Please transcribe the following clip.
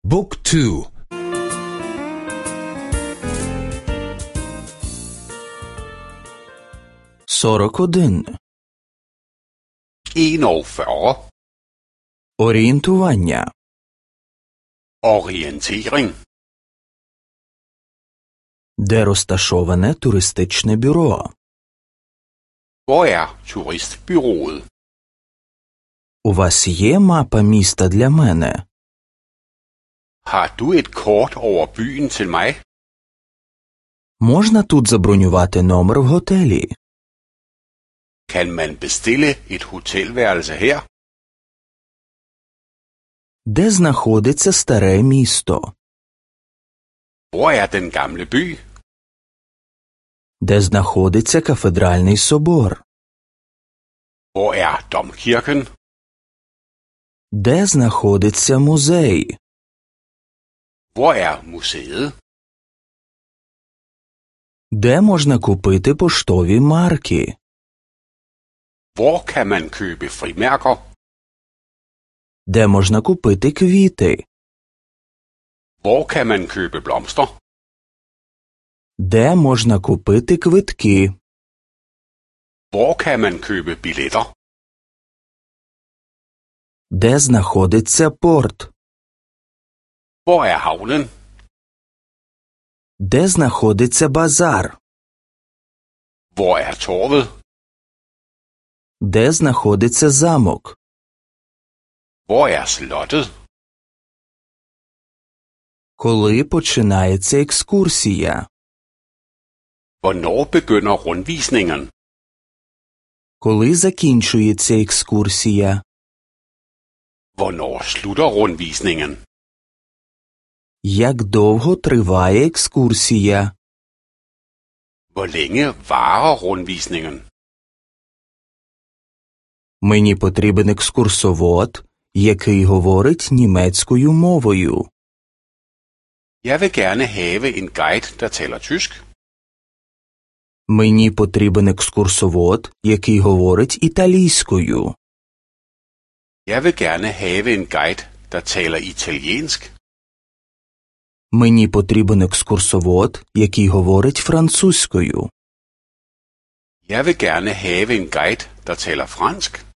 Book 2. 41. 41. Орієнтування. Orientering. Де розташоване туристичне бюро? Hvor er turistbyrået? У вас є мапа міста для мене? Har du et kort over byen til mig? Можна тут забронювати номер в готелі? Kan man bestille et hotelværelse her? Де знаходиться старе місто? Hvor er den gamle by? Де знаходиться кафедральний собор? Hvor er domkirken? Де знаходиться музей? Hvor er museet? Де можна купити поштові марки? Hvor kan man købe frimærker? Де можна купити квіти? Hvor kan man købe blomster? Де можна купити квитки? Hvor kan man købe billetter? Де знаходиться порт? Hvor er havnen? Де знаходиться базар? Hvor er torvet? Де знаходиться замок? Hvor er slottet? Коли починається екскурсія? Hvornår begynder rundvisningen? Коли закінчується екскурсія? Hvornår slutter rundvisningen? Як довго триває екскурсія? Hvor længe varer rundvisningen? Мені потрібен екскурсовод, який говорить німецькою мовою. Jeg vil gerne have en guide, der taler tysk. Мені потрібен екскурсовод, який говорить італійською. Jeg vil gerne have en guide, der taler italiensk. Мені потрібен екскурсовод, який говорить французькою. Jeg vil gerne have en guide, der taler fransk.